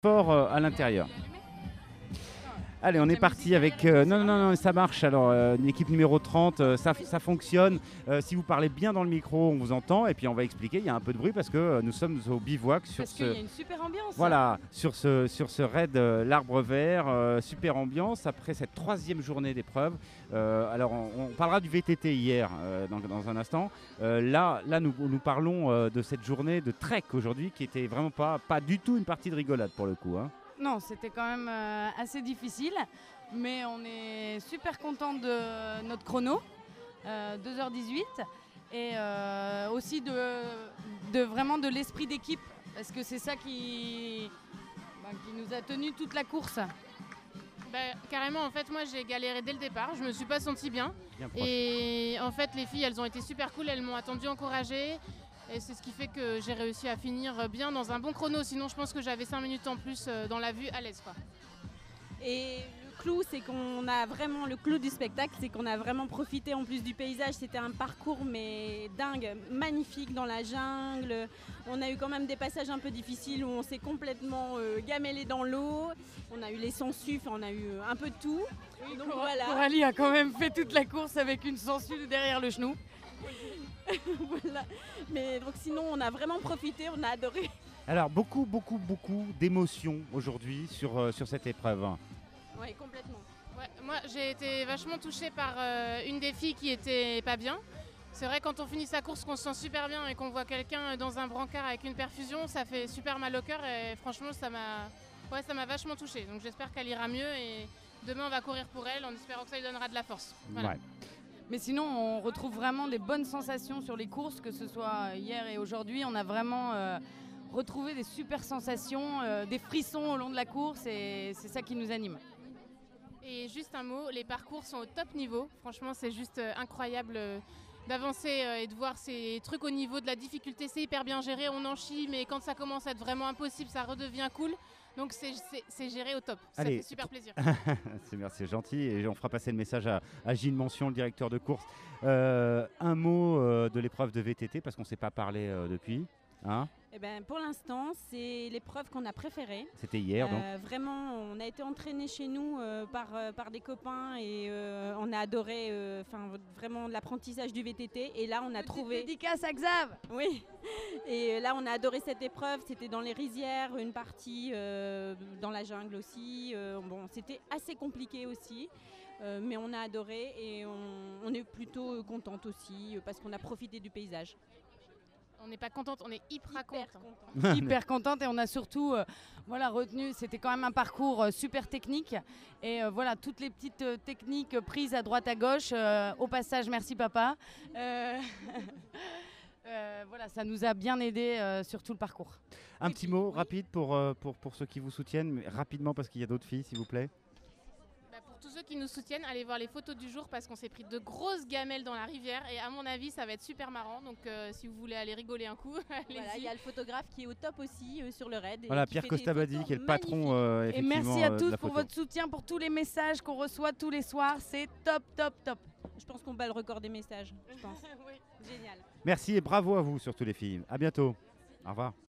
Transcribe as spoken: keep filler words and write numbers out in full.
fort euh, à l'intérieur. Allez, on est parti avec... euh, non, non, non, ça marche. Alors, euh, l'équipe numéro trente, euh, ça, ça fonctionne. Euh, si vous parlez bien dans le micro, on vous entend. Et puis, on va expliquer. Il y a un peu de bruit parce que euh, nous sommes au bivouac sur Parce ce... qu'il y a une super ambiance. Voilà, sur ce, sur ce raid euh, l'Arbre Vert. Euh, super ambiance après cette troisième journée d'épreuve. Euh, alors, on, on parlera du V T T hier euh, dans, dans un instant. Euh, là, là nous, nous parlons euh, de cette journée de trek aujourd'hui qui était vraiment pas, pas du tout une partie de rigolade pour le coup. Hein. Non, c'était quand même euh, assez difficile, mais on est super content de notre chrono, euh, deux heures dix-huit, et euh, aussi de, de vraiment de l'esprit d'équipe, parce que c'est ça qui, bah, qui nous a tenu toute la course. Bah, carrément, en fait, moi j'ai galéré dès le départ, je me suis pas sentie bien. Bien proche. Et en fait, les filles, elles ont été super cool, elles m'ont attendu, encouragée. Et c'est ce qui fait que j'ai réussi à finir bien dans un bon chrono. Sinon, je pense que j'avais cinq minutes en plus dans la vue à l'aise, quoi. Et le clou, c'est qu'on a vraiment, le clou du spectacle, c'est qu'on a vraiment profité en plus du paysage. C'était un parcours mais dingue, magnifique dans la jungle. On a eu quand même des passages un peu difficiles où on s'est complètement euh, gamellé dans l'eau. On a eu les sangsues, enfin, on a eu un peu de tout. Oui, Donc Cor- voilà. Coralie a quand même fait toute la course avec une sangsue derrière le genou. Voilà. Mais donc sinon, on a vraiment profité, on a adoré. Alors, beaucoup, beaucoup, beaucoup d'émotions aujourd'hui sur, euh, sur cette épreuve. Oui, complètement. Ouais, moi, j'ai été vachement touchée par euh, une des filles qui était pas bien. C'est vrai, quand on finit sa course, qu'on se sent super bien et qu'on voit quelqu'un dans un brancard avec une perfusion, ça fait super mal au cœur et franchement, ça m'a ouais, ça m'a vachement touchée. Donc j'espère qu'elle ira mieux et demain, on va courir pour elle en espérant que ça lui donnera de la force. Voilà. Ouais. Mais sinon, on retrouve vraiment des bonnes sensations sur les courses, que ce soit hier et aujourd'hui. On a vraiment euh, retrouvé des super sensations, euh, des frissons au long de la course, et c'est ça qui nous anime. Et juste un mot, les parcours sont au top niveau. Franchement, c'est juste euh, incroyable euh, d'avancer euh, et de voir ces trucs au niveau de la difficulté. C'est hyper bien géré, on en chie, mais quand ça commence à être vraiment impossible, ça redevient cool. Donc c'est- c'est c'est géré au top. Ça Allez. fait super plaisir. c'est merci, gentil. Et on fera passer le message à, à Gilles Mention, le directeur de course. Euh, un mot euh, de l'épreuve de V T T parce qu'on ne s'est pas parlé euh, depuis. Hein. Eh ben, pour l'instant, c'est l'épreuve qu'on a préférée. C'était hier donc. Euh, vraiment, on a été entraînés chez nous euh, par, euh, par des copains et euh, on a adoré euh, 'fin, vraiment l'apprentissage du V T T. Et là, on a Petite trouvé. dédicace à Xav. Oui. Et là, on a adoré cette épreuve. C'était dans les rizières, une partie euh, dans la jungle aussi. Euh, bon, c'était assez compliqué aussi. Euh, mais on a adoré et on, on est plutôt euh, contente aussi euh, parce qu'on a profité du paysage. On n'est pas contente, on est hyper, Hyper contente. contente. Hyper contente, et on a surtout euh, voilà, retenu, c'était quand même un parcours euh, super technique, et euh, voilà, toutes les petites euh, techniques prises à droite à gauche, euh, au passage merci papa. Euh, euh, voilà, ça nous a bien aidé euh, sur tout le parcours. Un Et petit puis, mot oui. rapide pour, euh, pour, pour ceux qui vous soutiennent, mais rapidement parce qu'il y a d'autres filles, s'il vous plaît. Bah, pour tous ceux qui nous soutiennent, allez voir les photos du jour parce qu'on s'est pris de grosses gamelles dans la rivière et à mon avis ça va être super marrant. Donc euh, si vous voulez aller rigoler un coup, Voilà, il allez-y. y a le photographe qui est au top aussi euh, sur le raid. et Voilà, qui Pierre fait des Costabadi, photos qui est le patron magnifiques. euh, Et effectivement, merci à euh, de tous la pour photo. votre soutien, pour tous les messages qu'on reçoit tous les soirs, c'est top, top, top. Je pense qu'on bat le record des messages, je pense. Oui. Génial. Merci et bravo à vous surtout les filles. À bientôt. Au revoir.